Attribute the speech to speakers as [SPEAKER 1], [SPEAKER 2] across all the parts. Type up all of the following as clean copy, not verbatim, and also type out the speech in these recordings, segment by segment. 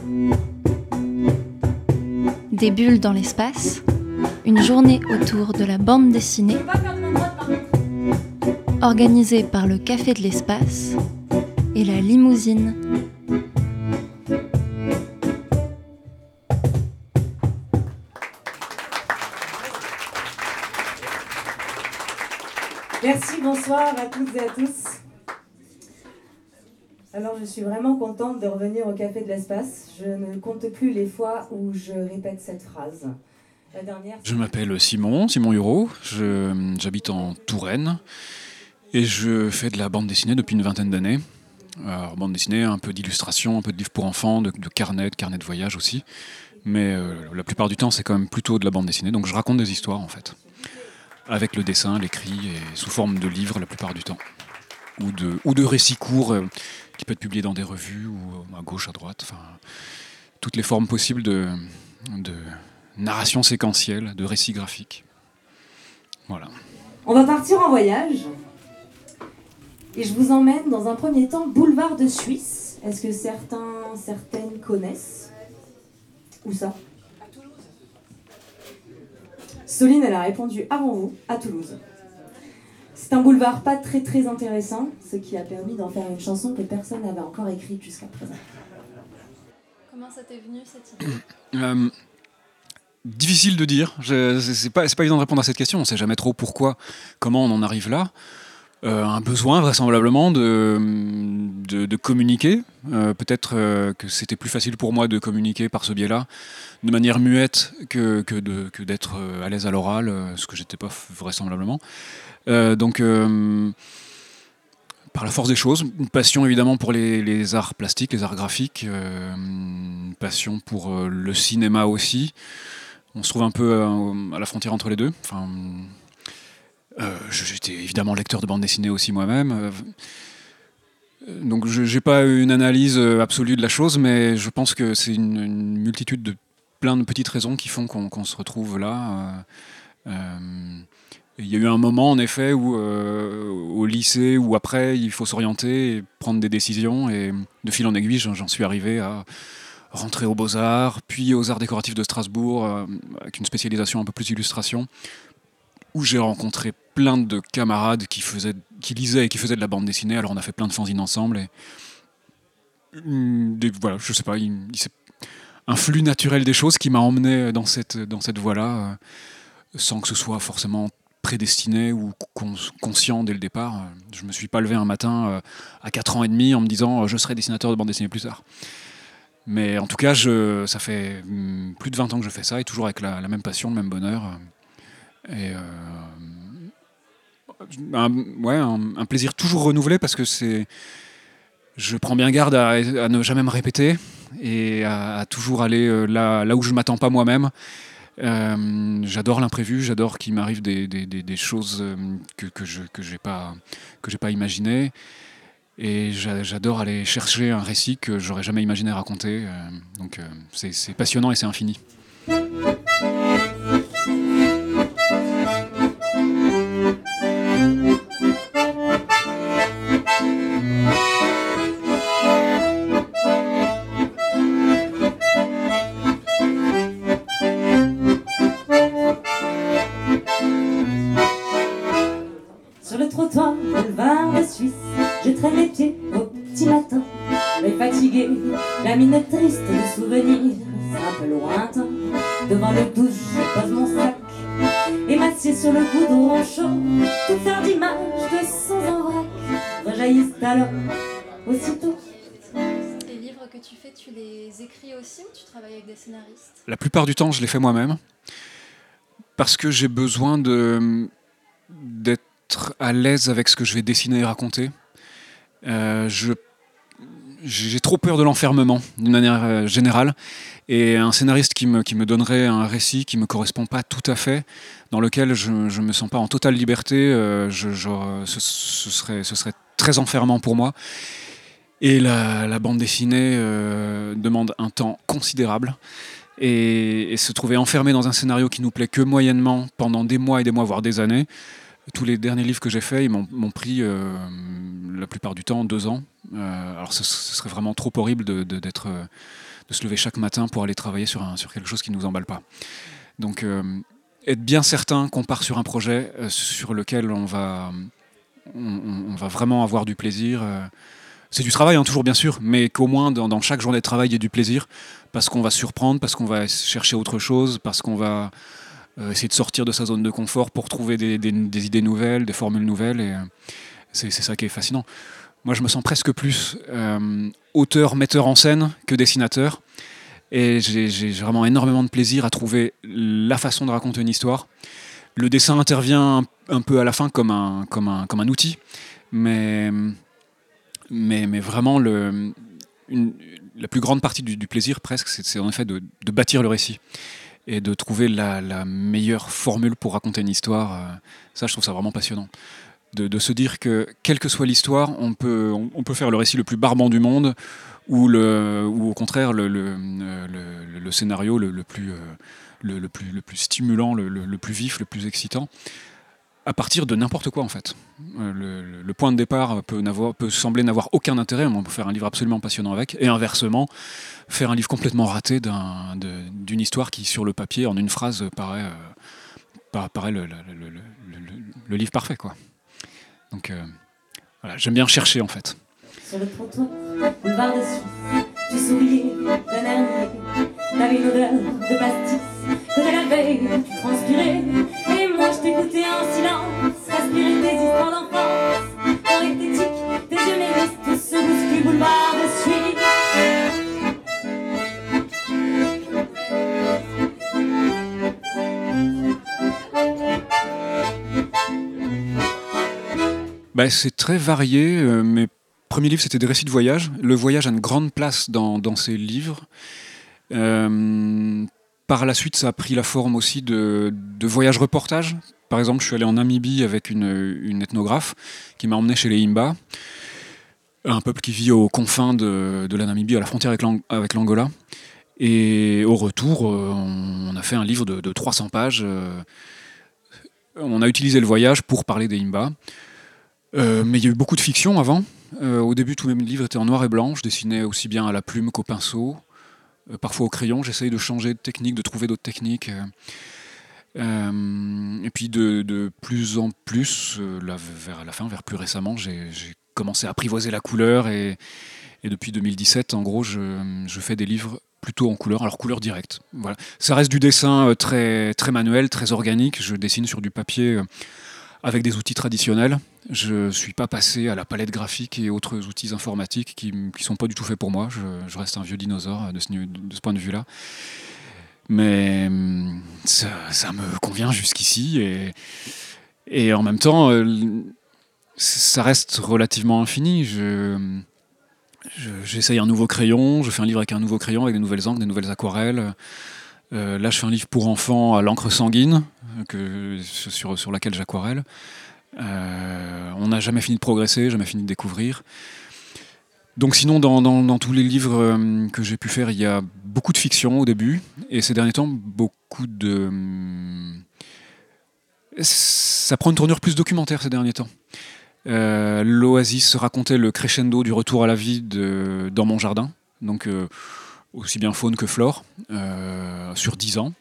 [SPEAKER 1] Des bulles dans l'espace, une journée autour de la bande dessinée, organisée par le Café de l'Espace et la Limousine.
[SPEAKER 2] Merci, bonsoir à toutes et à tous. Alors je suis vraiment contente de revenir au Café de l'Espace. Je ne compte plus les fois où je répète cette phrase. La dernière...
[SPEAKER 3] Je m'appelle Simon Hureau, j'habite en Touraine et je fais de la bande dessinée depuis une vingtaine d'années. Alors, bande dessinée, un peu d'illustration, un peu de livres pour enfants, de carnets de voyage aussi. Mais la plupart du temps c'est quand même plutôt de la bande dessinée, donc je raconte des histoires en fait. Avec le dessin, l'écrit et sous forme de livres la plupart du temps. Ou de récits courts qui peuvent être publiés dans des revues ou à gauche, à droite. Enfin, toutes les formes possibles de narration séquentielle, de récits graphiques. Voilà.
[SPEAKER 2] On va partir en voyage. Et je vous emmène dans un premier temps boulevard de Suisse. Est-ce que certaines connaissent? Où ça? À Toulouse. Soline, elle a répondu avant vous, à Toulouse. C'est un boulevard pas très très intéressant, ce qui a permis d'en faire une chanson que personne n'avait encore écrite jusqu'à présent.
[SPEAKER 1] Comment ça t'est venu cette idée?
[SPEAKER 3] Difficile de dire. C'est pas évident de répondre à cette question. On ne sait jamais trop pourquoi, comment on en arrive là. Un besoin vraisemblablement de communiquer. Peut-être que c'était plus facile pour moi de communiquer par ce biais-là, de manière muette que d'être à l'aise à l'oral, ce que j'étais pas vraisemblablement. Donc, par la force des choses, une passion évidemment pour les arts plastiques, les arts graphiques, une passion pour le cinéma aussi. On se trouve un peu à la frontière entre les deux. Enfin, j'étais évidemment lecteur de bande dessinée aussi moi-même. Donc je n'ai pas une analyse absolue de la chose, mais je pense que c'est une multitude de plein de petites raisons qui font qu'on se retrouve là. Il y a eu un moment, en effet, où au lycée ou après, il faut s'orienter et prendre des décisions. Et de fil en aiguille, j'en suis arrivé à rentrer aux Beaux-Arts, puis aux Arts décoratifs de Strasbourg, avec une spécialisation un peu plus illustration, où j'ai rencontré plein de camarades qui lisaient et qui faisaient de la bande dessinée. Alors on a fait plein de fanzines ensemble. Et voilà, je sais pas, c'est un flux naturel des choses qui m'a emmené dans cette voie-là, sans que ce soit forcément prédestiné ou conscient dès le départ. Je me suis pas levé un matin à 4 ans et demi en me disant je serai dessinateur de bande dessinée plus tard. Mais en tout cas, ça fait plus de 20 ans que je fais ça, et toujours avec la même passion, le même bonheur. Et un plaisir toujours renouvelé, parce que je prends bien garde à ne jamais me répéter et à toujours aller là où je ne m'attends pas moi-même. J'adore l'imprévu, j'adore qu'il m'arrive des choses que j'ai pas imaginées, et j'adore aller chercher un récit que j'aurais jamais imaginé raconter. Donc c'est passionnant et c'est infini.
[SPEAKER 2] Sur le trottoir, boulevard de Suisse, je traîne les pieds au petit matin. L'œil fatigué, la mine triste de souvenirs, un peu lointain. Devant le douche, je pose mon sac et m'assieds sur le goudron chaud. Toutes sortes d'images de sons en vrac rejaillissent alors aussitôt.
[SPEAKER 1] Les livres que tu fais, tu les écris aussi, ou tu travailles avec des scénaristes?
[SPEAKER 3] La plupart du temps, je les fais moi-même, parce que j'ai besoin d'être à l'aise avec ce que je vais dessiner et raconter. J'ai trop peur de l'enfermement, d'une manière générale. Et un scénariste qui me donnerait un récit qui ne me correspond pas tout à fait, dans lequel je ne me sens pas en totale liberté, ce serait très enfermant pour moi. Et la bande dessinée demande un temps considérable. Et se trouver enfermé dans un scénario qui nous plaît que moyennement pendant des mois et des mois, voire des années. Tous les derniers livres que j'ai faits, ils m'ont pris la plupart du temps 2 ans. Alors ce serait vraiment trop horrible se lever chaque matin pour aller travailler sur quelque chose qui ne nous emballe pas. Donc être bien certain qu'on part sur un projet sur lequel on va vraiment avoir du plaisir. C'est du travail, hein, toujours bien sûr, mais qu'au moins dans chaque journée de travail, il y ait du plaisir, parce qu'on va se surprendre, parce qu'on va chercher autre chose, parce qu'on va essayer de sortir de sa zone de confort pour trouver des idées nouvelles, des formules nouvelles, et c'est ça qui est fascinant. Moi, je me sens presque plus auteur, metteur en scène que dessinateur, et j'ai vraiment énormément de plaisir à trouver la façon de raconter une histoire. Le dessin intervient un peu à la fin comme un outil, mais vraiment la plus grande partie du plaisir presque, c'est en effet de bâtir le récit et de trouver la meilleure formule pour raconter une histoire. Ça, je trouve ça vraiment passionnant. De se dire que, quelle que soit l'histoire, on peut faire le récit le plus barbant du monde ou au contraire le scénario le plus stimulant, le plus vif, le plus excitant, à partir de n'importe quoi en fait. Le point de départ peut sembler n'avoir aucun intérêt, mais on peut faire un livre absolument passionnant avec, et inversement, faire un livre complètement raté d'une histoire qui, sur le papier, en une phrase, paraît le livre parfait, quoi. Donc voilà, j'aime bien chercher en fait.
[SPEAKER 2] Sur le trottoir, boulevard de Suisse, tu souriais d'un air niais. T'avais une odeur de pastis, que de la veille, tu transpirais. Et moi je t'écoutais en silence, respirer tes histoires d'enfance. Ton esthétique, tes yeux méris, tout ce bouscule boulevard de Suisse.
[SPEAKER 3] C'est très varié. Mes premiers livres, c'était des récits de voyage. Le voyage a une grande place dans ces livres. Par la suite, ça a pris la forme aussi de voyages reportages. Par exemple, je suis allé en Namibie avec une ethnographe qui m'a emmené chez les Himba, un peuple qui vit aux confins de la Namibie, à la frontière avec l'Angola. Et au retour, on a fait un livre de 300 pages. On a utilisé le voyage pour parler des Himba. Mais il y a eu beaucoup de fiction avant. Au début, tous mes livres étaient en noir et blanc. Je dessinais aussi bien à la plume qu'au pinceau, parfois au crayon. J'essayais de changer de technique, de trouver d'autres techniques. Et puis de plus en plus, vers la fin, vers plus récemment, j'ai commencé à apprivoiser la couleur. Et depuis 2017, en gros, je fais des livres plutôt en couleur, alors couleur directe. Voilà. Ça reste du dessin très, très manuel, très organique. Je dessine sur du papier avec des outils traditionnels. Je ne suis pas passé à la palette graphique et autres outils informatiques qui ne sont pas du tout faits pour moi. Je reste un vieux dinosaure de ce point de vue-là. Mais ça me convient jusqu'ici. Et en même temps, ça reste relativement infini. J'essaye un nouveau crayon, je fais un livre avec un nouveau crayon, avec des nouvelles encres, des nouvelles aquarelles. Là, je fais un livre pour enfants à l'encre sanguine, sur laquelle j'aquarelle. On n'a jamais fini de progresser, jamais fini de découvrir. Donc sinon, dans tous les livres que j'ai pu faire, il y a beaucoup de fiction au début, et ces derniers temps, beaucoup de... Ça prend une tournure plus documentaire ces derniers temps. L'Oasis racontait le crescendo du retour à la vie dans mon jardin, donc aussi bien faune que flore, sur 10 ans.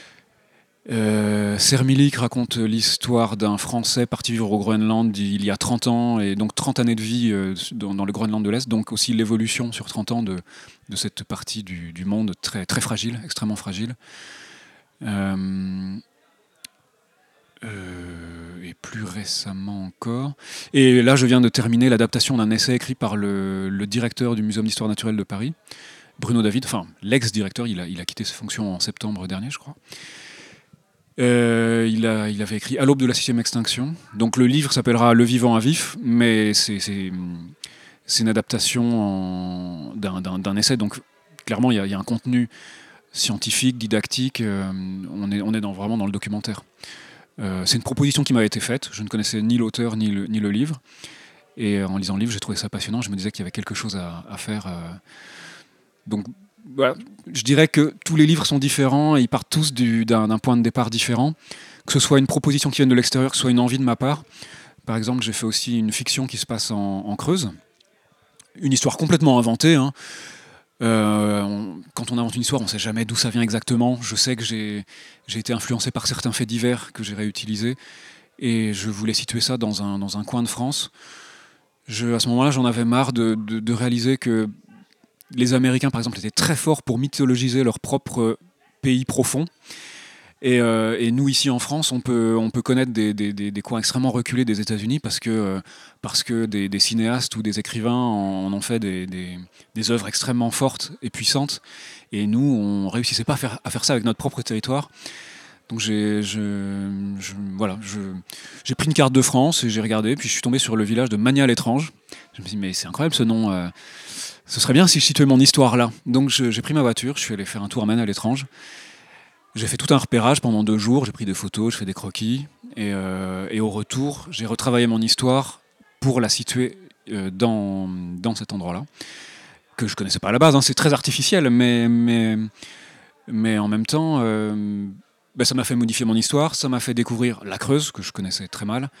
[SPEAKER 3] Sermilik raconte l'histoire d'un Français parti vivre au Groenland il y a 30 ans, et donc 30 années de vie dans le Groenland de l'Est, donc aussi l'évolution sur 30 ans de cette partie du monde très, très fragile, extrêmement fragile. Et plus récemment encore. Et là, je viens de terminer l'adaptation d'un essai écrit par le directeur du Muséum d'Histoire naturelle de Paris, Bruno David, enfin l'ex-directeur, il a quitté ses fonctions en septembre dernier, je crois. Il avait écrit À l'aube de la 6e extinction. Donc le livre s'appellera Le vivant à vif, mais c'est une adaptation d'un essai. Donc clairement, il y a un contenu scientifique, didactique. On est vraiment dans le documentaire. C'est une proposition qui m'avait été faite. Je ne connaissais ni l'auteur ni le livre. Et en lisant le livre, j'ai trouvé ça passionnant. Je me disais qu'il y avait quelque chose à faire. Donc voilà, je dirais que tous les livres sont différents et ils partent tous d'un point de départ différent. Que ce soit une proposition qui vienne de l'extérieur, que ce soit une envie de ma part. Par exemple, j'ai fait aussi une fiction qui se passe en Creuse. Une histoire complètement inventée, hein. Quand on invente une histoire, on ne sait jamais d'où ça vient exactement. Je sais que j'ai été influencé par certains faits divers que j'ai réutilisés, et je voulais situer ça dans un coin de France. À ce moment-là, j'en avais marre de réaliser que les Américains, par exemple, étaient très forts pour mythologiser leur propre pays profond. Et nous, ici en France, on peut connaître des coins extrêmement reculés des États-Unis parce que des cinéastes ou des écrivains en ont fait des œuvres extrêmement fortes et puissantes. Et nous, on ne réussissait pas à faire ça avec notre propre territoire. Donc j'ai pris une carte de France et j'ai regardé, puis je suis tombé sur le village de Magny-à-l'Étrange. Je me suis dit, mais c'est incroyable ce nom. Ce serait bien si je situais mon histoire là. Donc j'ai pris ma voiture, je suis allé faire un tour à Magny-à-l'Étrange. J'ai fait tout un repérage pendant 2 jours, j'ai pris des photos, je fais des croquis. Et au retour, j'ai retravaillé mon histoire pour la situer dans cet endroit-là, que je ne connaissais pas à la base. Hein. C'est très artificiel, mais en même temps, ça m'a fait modifier mon histoire, ça m'a fait découvrir la Creuse, que je connaissais très mal.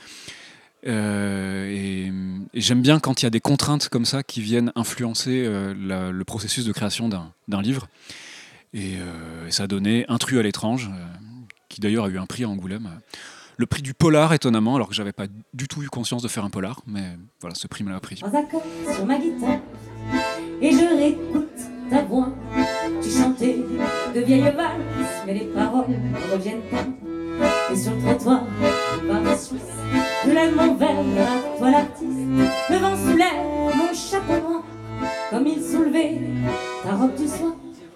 [SPEAKER 3] Et j'aime bien quand il y a des contraintes comme ça qui viennent influencer le processus de création d'un livre. Et ça a donné Intrus à l'étrange, qui d'ailleurs a eu un prix à Angoulême. Le prix du polar, étonnamment, alors que j'avais pas du tout eu conscience de faire un polar, mais voilà, ce prix me l'a pris.
[SPEAKER 2] En accord sur ma guitare, et je réécoute ta voix. Tu chantais de vieilles valses, mais les paroles ne reviennent pas. Et sur le trottoir, par la Suisse, je lève mon verre à toi l'artiste. Le vent soulève mon chapeau noir, comme il soulevait ta robe du soir.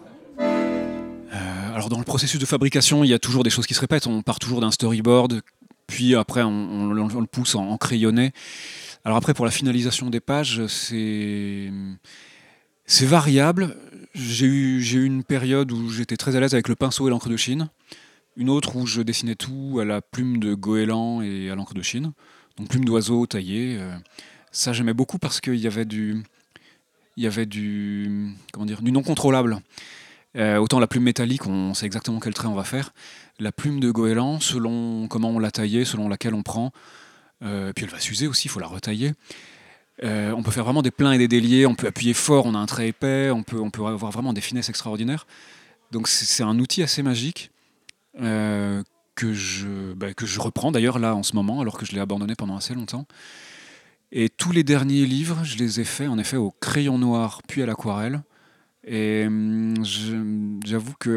[SPEAKER 3] Alors dans le processus de fabrication, il y a toujours des choses qui se répètent. On part toujours d'un storyboard, puis après on le pousse en crayonné. Alors après, pour la finalisation des pages, c'est variable. J'ai eu une période où j'étais très à l'aise avec le pinceau et l'encre de Chine. Une autre où je dessinais tout à la plume de goéland et à l'encre de Chine. Donc plume d'oiseau taillée. Ça j'aimais beaucoup parce qu'il y avait du non contrôlable. Autant la plume métallique, on sait exactement quel trait on va faire. La plume de goéland, selon comment on l'a taillée, selon laquelle on prend, puis elle va s'user aussi, il faut la retailler. On peut faire vraiment des pleins et des déliés, on peut appuyer fort, on a un trait épais, on peut avoir vraiment des finesses extraordinaires. Donc c'est un outil assez magique que je reprends d'ailleurs là en ce moment, alors que je l'ai abandonné pendant assez longtemps. Et tous les derniers livres, je les ai faits en effet au crayon noir puis à l'aquarelle. Et j'avoue que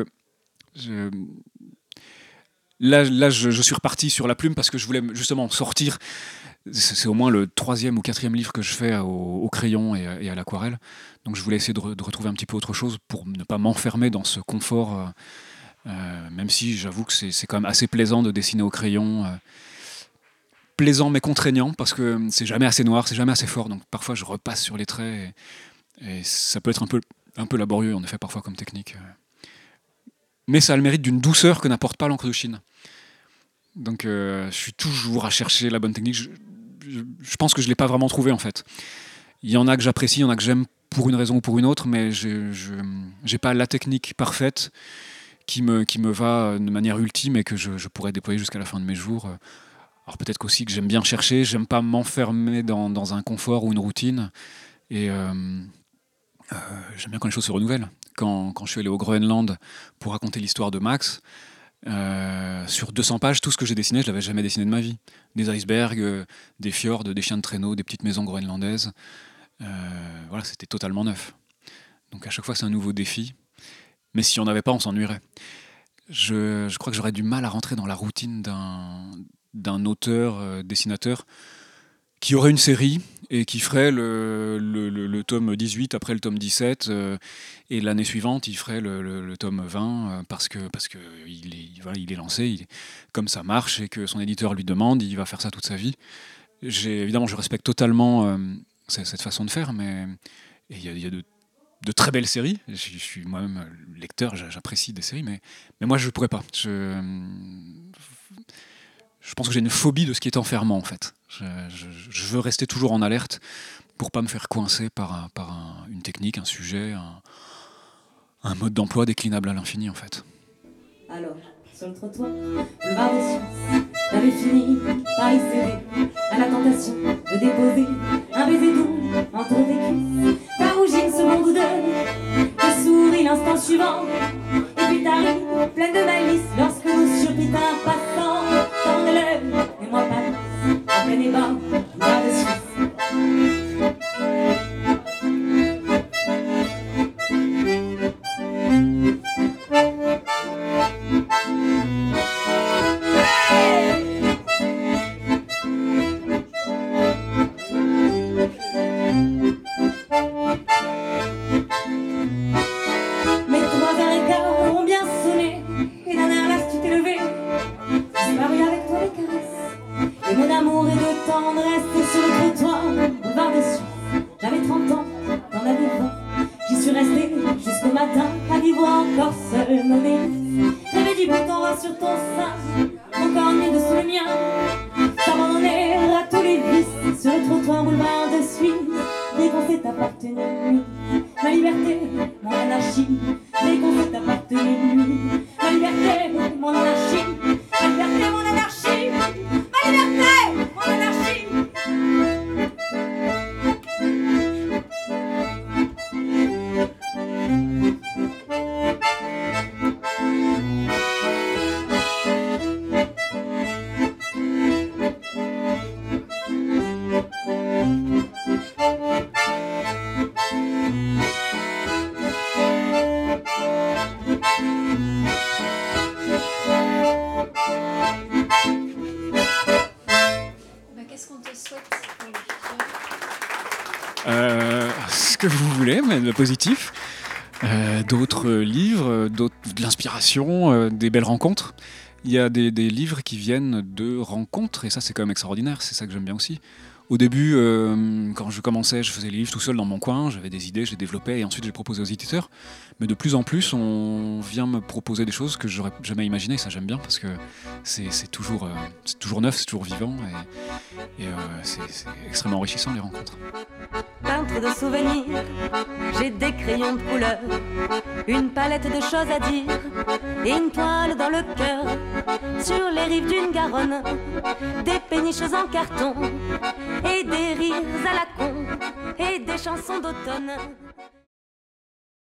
[SPEAKER 3] là, je suis reparti sur la plume parce que je voulais justement sortir. C'est au moins le 3e ou 4e livre que je fais au crayon et à l'aquarelle. Donc je voulais essayer de retrouver un petit peu autre chose pour ne pas m'enfermer dans ce confort, même si j'avoue que c'est quand même assez plaisant de dessiner au crayon. Plaisant mais contraignant parce que c'est jamais assez noir, c'est jamais assez fort. Donc parfois je repasse sur les traits et ça peut être un peu laborieux en effet parfois comme technique. Mais ça a le mérite d'une douceur que n'apporte pas l'encre de Chine. Donc je suis toujours à chercher la bonne technique. Je pense que je ne l'ai pas vraiment trouvée en fait. Il y en a que j'apprécie, il y en a que j'aime pour une raison ou pour une autre, mais je n'ai pas la technique parfaite qui me va de manière ultime et que je pourrais déployer jusqu'à la fin de mes jours. Alors peut-être qu'aussi que j'aime bien chercher, j'aime pas m'enfermer dans un confort ou une routine. Et j'aime bien quand les choses se renouvellent. Quand je suis allé au Groenland pour raconter l'histoire de Max, sur 200 pages, tout ce que j'ai dessiné, je l'avais jamais dessiné de ma vie. Des icebergs, des fjords, des chiens de traîneau, des petites maisons groenlandaises. Voilà, c'était totalement neuf. Donc à chaque fois, c'est un nouveau défi. Mais si on n'avait pas, on s'ennuierait. Je crois que j'aurais du mal à rentrer dans la routine d'un auteur, dessinateur, qui aurait une série et qui ferait le tome 18 après le tome 17 et l'année suivante il ferait le tome 20 parce que il est lancé, comme ça marche et que son éditeur lui demande, il va faire ça toute sa vie. Évidemment je respecte totalement cette façon de faire, mais il y a de très belles séries. Je suis moi-même lecteur, j'apprécie des séries, mais moi je ne pourrais pas. Je pense que j'ai une phobie de ce qui est enfermant en fait. Je veux rester toujours en alerte pour pas me faire coincer par une technique, un sujet, un mode d'emploi déclinable à l'infini en fait.
[SPEAKER 2] Alors, sur le trottoir, boulevard des Suisses, j'avais fini par y céder à la tentation de déposer un baiser doux entre tes cuisses. T'as roulé rougit une seconde ou deux, je souris l'instant suivant, et puis t'arrives pleine de malice lorsque nous surprit un passant. T'en élèves et moi passe en plein ébat, boulevard de Suisse.
[SPEAKER 3] Ce que vous voulez, mais de positif. D'autres livres, de l'inspiration, des belles rencontres. Il y a des livres qui viennent de rencontres, et ça c'est quand même extraordinaire, c'est ça que j'aime bien aussi. Au début, quand je commençais, je faisais les livres tout seul dans mon coin, j'avais des idées, je les développais, et ensuite je les proposais aux éditeurs. Mais de plus en plus, on vient me proposer des choses que j'aurais jamais imaginées, et ça j'aime bien, parce que c'est toujours neuf, c'est toujours vivant, et c'est extrêmement enrichissant les rencontres.
[SPEAKER 4] Peintre de souvenirs, j'ai des crayons de couleur, une palette de choses à dire et une toile dans le cœur. Sur les rives d'une Garonne, des péniches en carton et des rires à la con et des chansons d'automne.